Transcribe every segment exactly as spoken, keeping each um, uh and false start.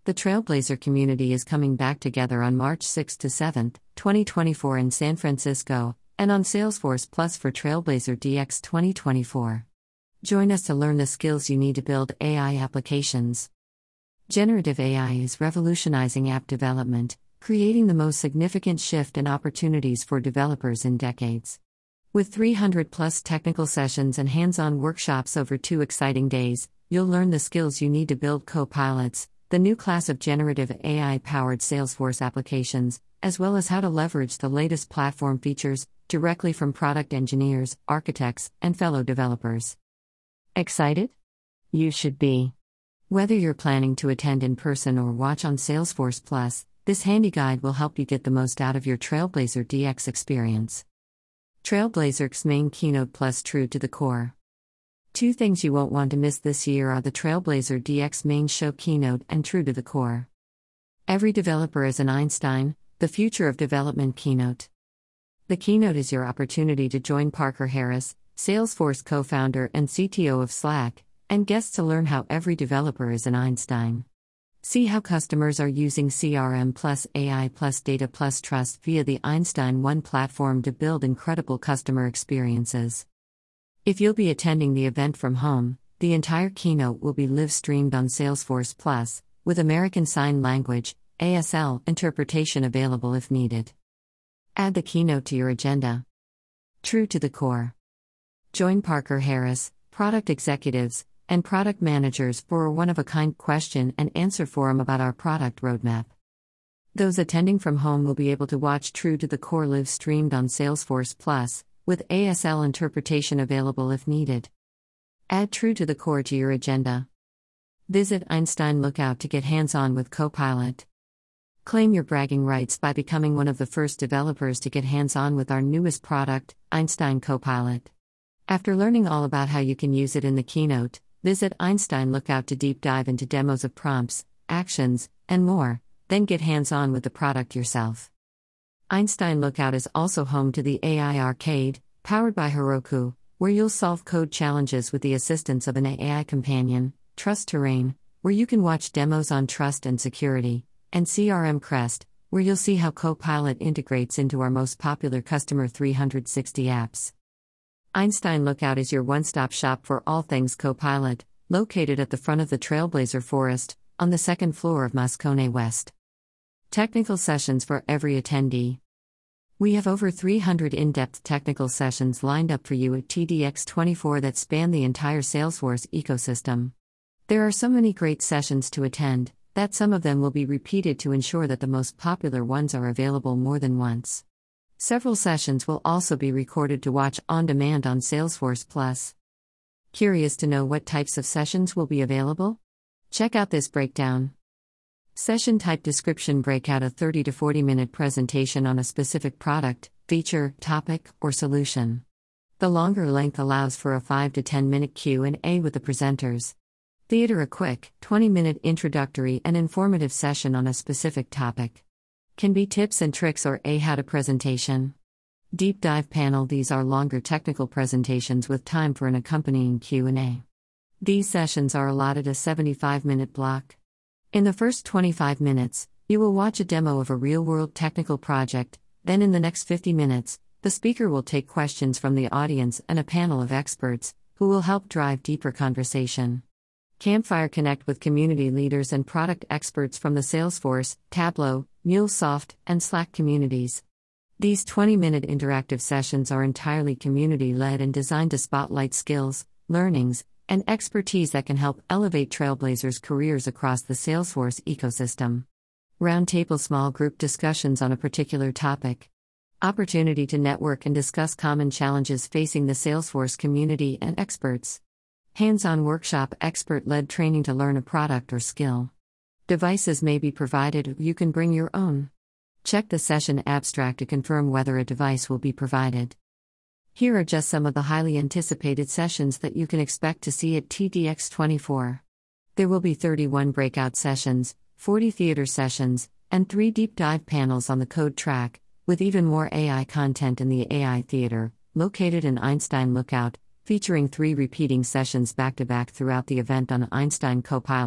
The Trailblazer community is coming back together on March sixth to seventh, twenty twenty-four in San Francisco, and on Salesforce Plus for Trailblazer D X twenty twenty-four. Join us to learn the skills you need to build A I applications. Generative A I is revolutionizing app development, creating the most significant shift in opportunities for developers in decades. With three hundred plus technical sessions and hands-on workshops over two exciting days, you'll learn the skills you need to build Copilots, the new class of generative A I-powered Salesforce applications, as well as how to leverage the latest platform features directly from product engineers, architects, and fellow developers. Excited? You should be. Whether you're planning to attend in person or watch on Salesforce Plus, this handy guide will help you get the most out of your Trailblazer D X experience. Trailblazer's main keynote plus true to the core. Two things you won't want to miss this year are the Trailblazer D X main show keynote and true to the core. Every developer is an Einstein, the future of development keynote. The keynote is your opportunity to join Parker Harris, Salesforce co-founder and C T O of Slack, and guests to learn how every developer is an Einstein. See how customers are using C R M plus A I plus data plus trust via the Einstein One platform to build incredible customer experiences. If you'll be attending the event from home, the entire keynote will be live-streamed on Salesforce Plus, with American Sign Language, A S L, interpretation available if needed. Add the keynote to your agenda. True to the core. Join Parker Harris, product executives, and product managers for a one-of-a-kind question and answer forum about our product roadmap. Those attending from home will be able to watch True to the Core live-streamed on Salesforce Plus, with A S L interpretation available if needed. Add True to the Core to your agenda. Visit Einstein Lookout to get hands-on with Copilot. Claim your bragging rights by becoming one of the first developers to get hands-on with our newest product, Einstein Copilot. After learning all about how you can use it in the keynote, visit Einstein Lookout to deep dive into demos of prompts, actions, and more, then get hands-on with the product yourself. Einstein Lookout is also home to the A I Arcade, powered by Heroku, where you'll solve code challenges with the assistance of an A I companion, Trust Terrain, where you can watch demos on trust and security, and C R M Crest, where you'll see how Copilot integrates into our most popular Customer three sixty apps. Einstein Lookout is your one-stop shop for all things Copilot, located at the front of the Trailblazer Forest, on the second floor of Moscone West. Technical sessions for every attendee. We have over three hundred in-depth technical sessions lined up for you at T D X twenty-four that span the entire Salesforce ecosystem. There are so many great sessions to attend, that some of them will be repeated to ensure that the most popular ones are available more than once. Several sessions will also be recorded to watch on demand on Salesforce Plus. Curious to know what types of sessions will be available? Check out this breakdown. Session type description: breakout, a thirty to forty minute presentation on a specific product, feature, topic, or solution. The longer length allows for a five to ten minute Q and A with the presenters. Theater, a quick, twenty minute introductory and informative session on a specific topic. Can be tips and tricks or a how to presentation. Deep dive panel: these are longer technical presentations with time for an accompanying Q and A. These sessions are allotted a seventy-five minute block. In the first twenty-five minutes, you will watch a demo of a real-world technical project, then in the next fifty minutes, the speaker will take questions from the audience and a panel of experts, who will help drive deeper conversation. Campfire: connect with community leaders and product experts from the Salesforce, Tableau, MuleSoft, and Slack communities. These twenty minute interactive sessions are entirely community-led and designed to spotlight skills, learnings, and expertise that can help elevate Trailblazers' careers across the Salesforce ecosystem. Roundtable: small group discussions on a particular topic. Opportunity to network and discuss common challenges facing the Salesforce community and experts. Hands-on workshop: expert-led training to learn a product or skill. Devices may be provided, or you can bring your own. Check the session abstract to confirm whether a device will be provided. Here are just some of the highly anticipated sessions that you can expect to see at T D X twenty-four. There will be thirty-one breakout sessions, forty theater sessions, and three deep dive panels on the code track, with even more A I content in the A I Theater, located in Einstein Lookout, featuring three repeating sessions back-to-back throughout the event on Einstein Copilot,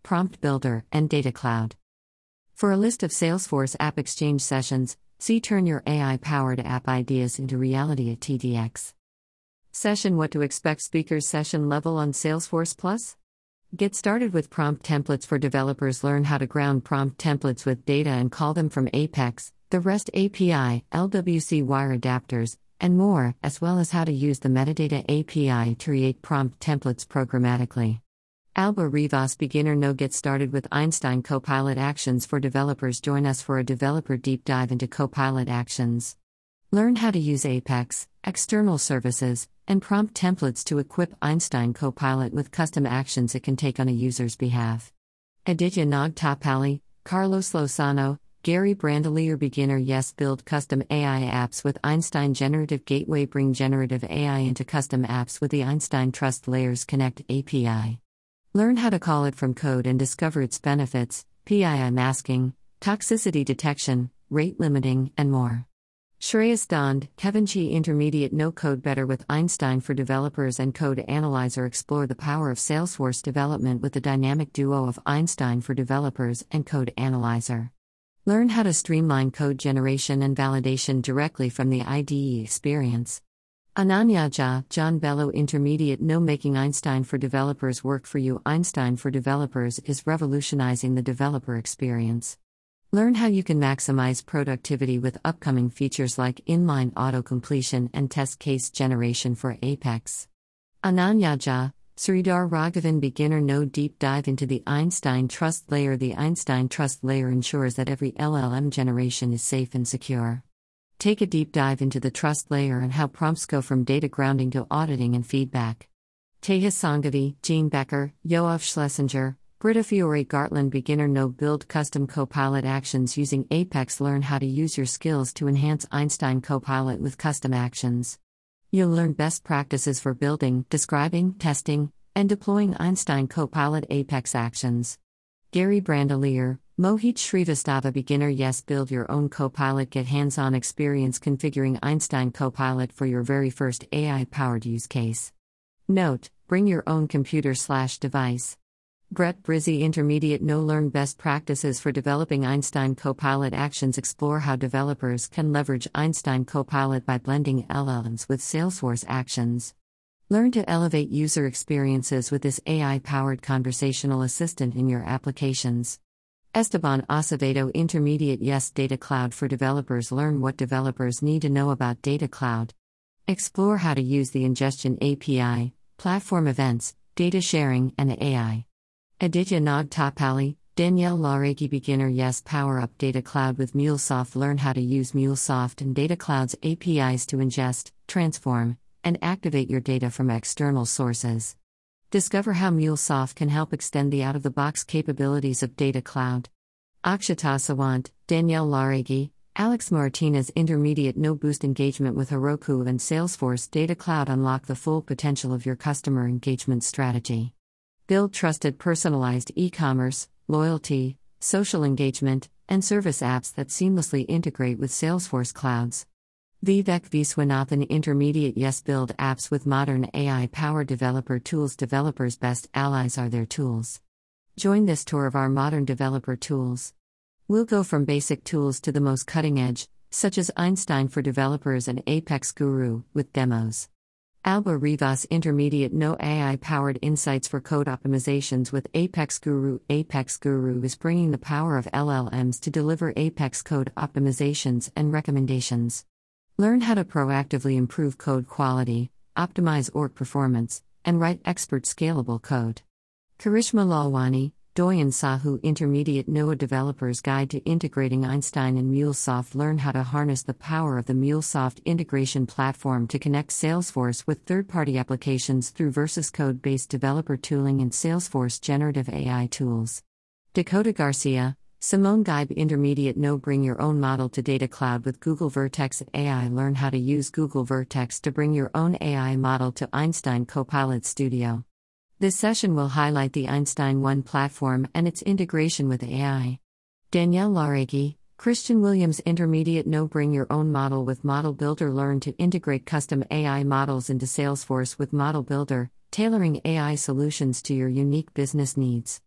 Prompt Builder, and Data Cloud. For a list of Salesforce App Exchange sessions, see Turn Your A I-powered app ideas into reality at T D X. Session What to Expect Speakers Session Level on Salesforce Plus? Get started with prompt templates for developers. Learn how to ground prompt templates with data and call them from Apex, the REST A P I, L W C wire adapters, and more, as well as how to use the Metadata A P I to create prompt templates programmatically. Alba Rivas Beginner No Get Started with Einstein Copilot Actions for Developers. Join us for a developer deep dive into Copilot Actions. Learn how to use Apex, external services, and prompt templates to equip Einstein Copilot with custom actions it can take on a user's behalf. Aditya Nagtapalli, Carlos Lozano, Gary Brandelier Beginner Yes Build custom A I apps with Einstein Generative Gateway. Bring generative A I into custom apps with the Einstein Trust Layers Connect A P I. Learn how to call it from code and discover its benefits, P I I masking, toxicity detection, rate limiting, and more. Shreyas Dand, Kevin Chi Intermediate No Code Better with Einstein for Developers and Code Analyzer. Explore the power of Salesforce development with the dynamic duo of Einstein for Developers and Code Analyzer. Learn how to streamline code generation and validation directly from the I D E experience. Ananya Jha, John Bello Intermediate No Making Einstein for Developers Work for You. Einstein for Developers is revolutionizing the developer experience. Learn how you can maximize productivity with upcoming features like inline auto-completion and test case generation for Apex. Ananya Jha, Sridhar Raghavan Beginner No Deep Dive into the Einstein Trust Layer. The Einstein Trust Layer ensures that every L L M generation is safe and secure. Take a deep dive into the Trust Layer and how prompts go from data grounding to auditing and feedback. Tejas Sanghavi, Jean Becker, Yoav Schlesinger, Britta Fiore Gartland Beginner No Build custom Copilot actions using Apex. Learn how to use your skills to enhance Einstein Copilot with custom actions. You'll learn best practices for building, describing, testing, and deploying Einstein Copilot Apex actions. Gary Brandelier, Mohit Shrivastava Beginner Yes Build your own Copilot. Get hands-on experience configuring Einstein Copilot for your very first A I-powered use case. Note: bring your own computer slash device. Brett Brizzi Intermediate No Learn best practices for developing Einstein Copilot actions. Explore how developers can leverage Einstein Copilot by blending L L Ms with Salesforce actions. Learn to elevate user experiences with this A I-powered conversational assistant in your applications. Esteban Acevedo Intermediate Yes Data Cloud for Developers. Learn what developers need to know about Data Cloud. Explore how to use the ingestion A P I, platform events, data sharing, and A I. Aditya Nagtapalli, Danielle Lauregi Beginner Yes Power Up Data Cloud with MuleSoft. Learn how to use MuleSoft and Data Cloud's A P Is to ingest, transform, and activate your data from external sources. Discover how MuleSoft can help extend the out-of-the-box capabilities of Data Cloud. Akshata Sawant, Danielle Lauregi, Alex Martinez Intermediate No Boost engagement with Heroku and Salesforce Data Cloud. Unlock the full potential of your customer engagement strategy. Build trusted personalized e-commerce, loyalty, social engagement, and service apps that seamlessly integrate with Salesforce clouds. Vivek Viswanathan Intermediate Yes Build apps with modern A I-powered developer tools. Developers' best allies are their tools. Join this tour of our modern developer tools. We'll go from basic tools to the most cutting edge, such as Einstein for Developers and Apex Guru, with demos. Alba Rivas Intermediate No A I-powered insights for code optimizations with Apex Guru. Apex Guru is bringing the power of L L Ms to deliver Apex code optimizations and recommendations. Learn how to proactively improve code quality, optimize org performance, and write expert scalable code. Karishma Lalwani, Doyen Sahu Intermediate No A Developer's Guide to Integrating Einstein and MuleSoft. Learn how to harness the power of the MuleSoft integration platform to connect Salesforce with third-party applications through Versus code-based developer tooling and Salesforce generative A I tools. Dakota Garcia, Simone Geib Intermediate No Bring your own model to Data Cloud with Google Vertex A I. Learn how to use Google Vertex to bring your own A I model to Einstein Copilot Studio. This session will highlight the Einstein One platform and its integration with A I. Danielle Lauregi, Christian Williams Intermediate No Bring your own model with Model Builder. Learn to integrate custom A I models into Salesforce with Model Builder, tailoring A I solutions to your unique business needs.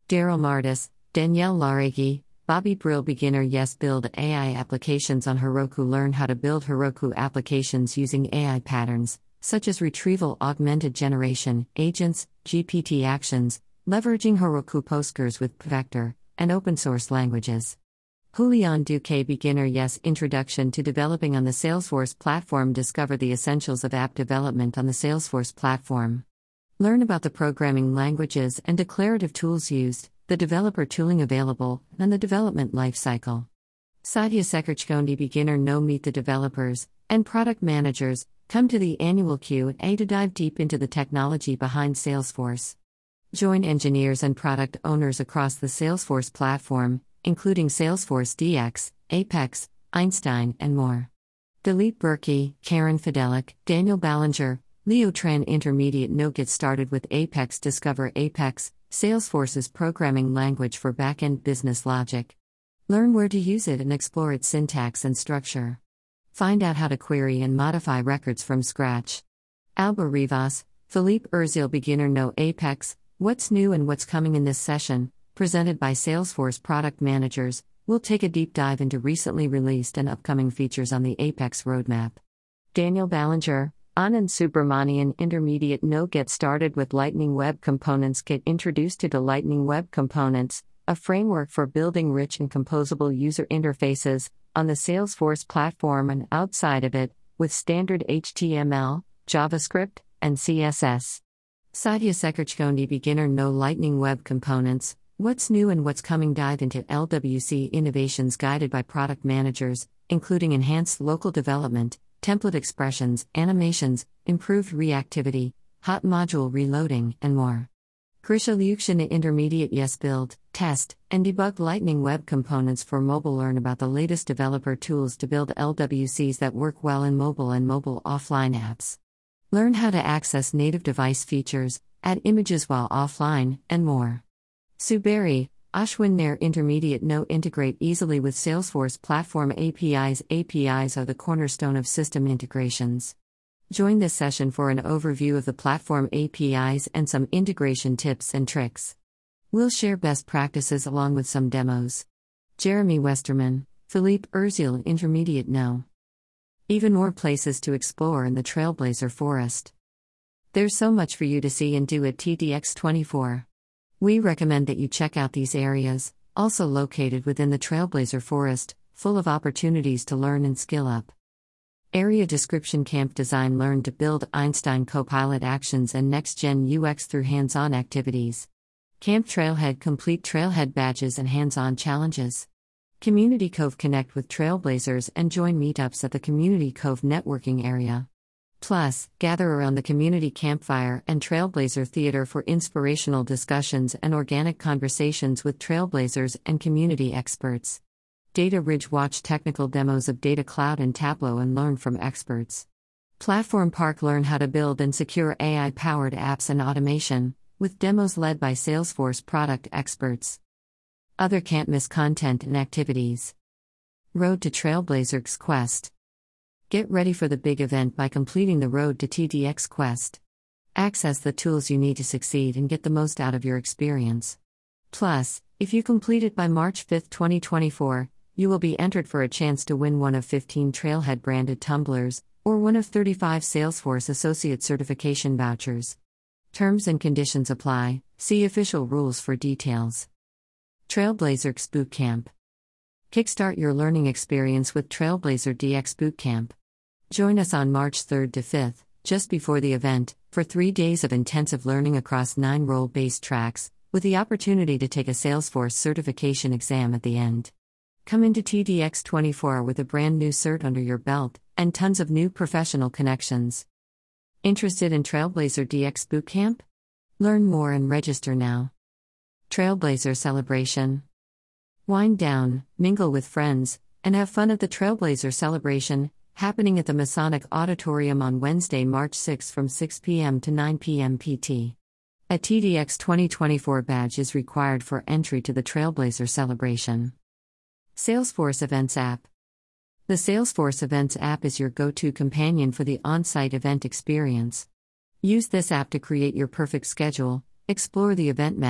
Daryl Mardis, Danielle Laregi, Bobby Brill. Beginner Yes Build A I applications on Heroku. Learn how to build Heroku applications using A I patterns, such as retrieval augmented generation, agents, G P T actions, leveraging Heroku Postgres with Vector, and open source languages. Julian Duque. Beginner Yes Introduction to developing on the Salesforce platform. Discover the essentials of app development on the Salesforce platform. Learn about the programming languages and declarative tools used, the developer tooling available, and the development lifecycle. Satya Sekirchkondi. Beginner No Meet the developers and product managers. Come to the annual Q and A to dive deep into the technology behind Salesforce. Join engineers and product owners across the Salesforce platform, including Salesforce D X, Apex, Einstein, and more. Dilip Burki, Karen Fidelik, Daniel Ballinger, Leo Tran. Intermediate No Get started with Apex. Discover Apex, Salesforce's programming language for backend business logic. Learn where to use it and explore its syntax and structure. Find out how to query and modify records from scratch. Alba Rivas, Philippe Urzil. Beginner Know Apex, What's New and What's Coming. In this session, presented by Salesforce product managers, we'll take a deep dive into recently released and upcoming features on the Apex roadmap. Daniel Ballinger, Anand Subramanian. Intermediate No Get started with Lightning Web Components. Get introduced to the Lightning Web Components, a framework for building rich and composable user interfaces on the Salesforce platform and outside of it, with standard H T M L, JavaScript, and C S S. Satya Sekirchkondi. Beginner Know Lightning Web Components, What's New and What's Coming. Dive into L W C innovations guided by product managers, including enhanced local development, template expressions, animations, improved reactivity, hot module reloading, and more. Krisha Lyukshina. Intermediate Yes Build, Test, and Debug Lightning Web Components for mobile. Learn about the latest developer tools to build L W Cs that work well in mobile and mobile offline apps. Learn how to access native device features, add images while offline, and more. Suberi, Ashwin Nair. Intermediate No Integrate easily with Salesforce Platform A P Is. A P Is are the cornerstone of system integrations. Join this session for an overview of the platform A P Is and some integration tips and tricks. We'll share best practices along with some demos. Jeremy Westerman, Philippe Urzil. Intermediate No. Even more places to explore in the Trailblazer Forest. There's so much for you to see and do at T D X twenty-four. We recommend that you check out these areas, also located within the Trailblazer Forest, full of opportunities to learn and skill up. Area description. Camp Design. Learn to build Einstein Copilot actions and next-gen U X through hands-on activities. Camp Trailhead. Complete Trailhead badges and hands-on challenges. Community Cove. Connect with Trailblazers and join meetups at the Community Cove networking area. Plus, gather around the community campfire and Trailblazer Theater for inspirational discussions and organic conversations with Trailblazers and community experts. Data Ridge. Watch technical demos of Data Cloud and Tableau and learn from experts. Platform Park. Learn how to build and secure A I-powered apps and automation, with demos led by Salesforce product experts. Other can't miss content and activities. Road to Trailblazers Quest. Get ready for the big event by completing the Road to T D X Quest. Access the tools you need to succeed and get the most out of your experience. Plus, if you complete it by March fifth, twenty twenty-four, you will be entered for a chance to win one of fifteen Trailhead branded tumblers, or one of thirty-five Salesforce Associate certification vouchers. Terms and conditions apply. See official rules for details. Trailblazers Bootcamp. Kickstart your learning experience with Trailblazer D X Bootcamp. Join us on March third to fifth, just before the event, for three days of intensive learning across nine role-based tracks, with the opportunity to take a Salesforce certification exam at the end. Come into T D X twenty-four with a brand new cert under your belt, and tons of new professional connections. Interested in Trailblazer D X Bootcamp? Learn more and register now. Trailblazer Celebration. Wind down, mingle with friends, and have fun at the Trailblazer Celebration, happening at the Masonic Auditorium on Wednesday, March sixth from six p.m. to nine p.m. P T. A T D X twenty twenty-four badge is required for entry to the Trailblazer Celebration. Salesforce Events App. The Salesforce Events app is your go-to companion for the on-site event experience. Use this app to create your perfect schedule, explore the event map,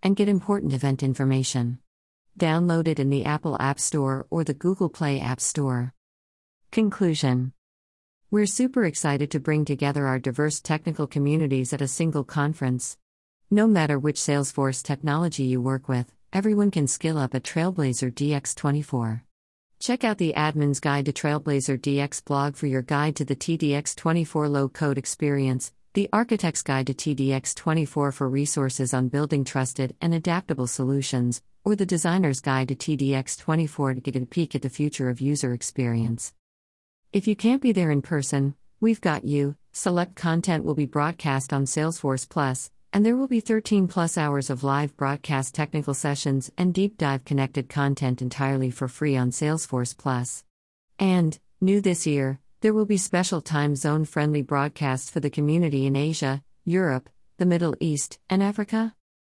and get important event information. Download it in the Apple App Store or the Google Play App Store. Conclusion. We're super excited to bring together our diverse technical communities at a single conference. No matter which Salesforce technology you work with, everyone can skill up at Trailblazer D X twenty-four. Check out the Admin's Guide to Trailblazer D X blog for your guide to the T D X twenty-four low-code experience, the Architect's Guide to T D X twenty-four for resources on building trusted and adaptable solutions, or the Designer's Guide to T D X twenty-four to get a peek at the future of user experience. If you can't be there in person, we've got you. Select content will be broadcast on Salesforce Plus, and there will be thirteen plus hours of live broadcast technical sessions and deep dive connected content entirely for free on Salesforce Plus. And, new this year, there will be special time zone friendly broadcasts for the community in Asia, Europe, the Middle East, and Africa.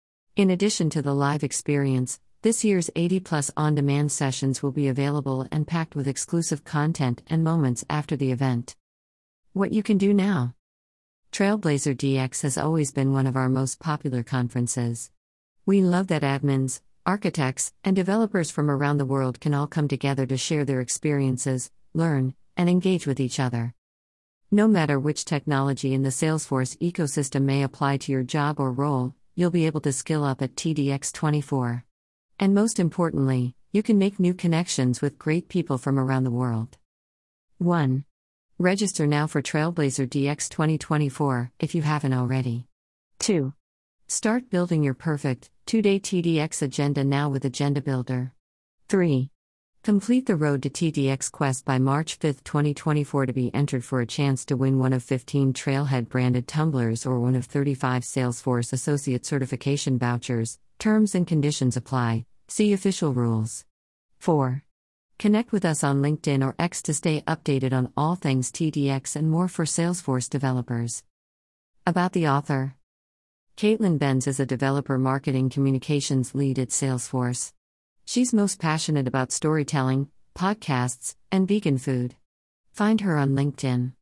In addition to the live experience, this year's eighty plus on-demand sessions will be available and packed with exclusive content and moments after the event. What you can do now. Trailblazer D X has always been one of our most popular conferences. We love that admins, architects, and developers from around the world can all come together to share their experiences, learn, and engage with each other. No matter which technology in the Salesforce ecosystem may apply to your job or role, you'll be able to skill up at T D X twenty-four. And most importantly, you can make new connections with great people from around the world. one. Register now for Trailblazer D X twenty twenty-four, if you haven't already. two. Start building your perfect, two-day T D X agenda now with Agenda Builder. three. Complete the Road to T D X Quest by March fifth, twenty twenty-four to be entered for a chance to win one of fifteen Trailhead-branded tumblers or one of thirty-five Salesforce Associate Certification vouchers. Terms and conditions apply. See official rules. four. Connect with us on LinkedIn or X to stay updated on all things T D X and more for Salesforce developers. About the author. Caitlin Benz is a developer marketing communications lead at Salesforce. She's most passionate about storytelling, podcasts, and vegan food. Find her on LinkedIn.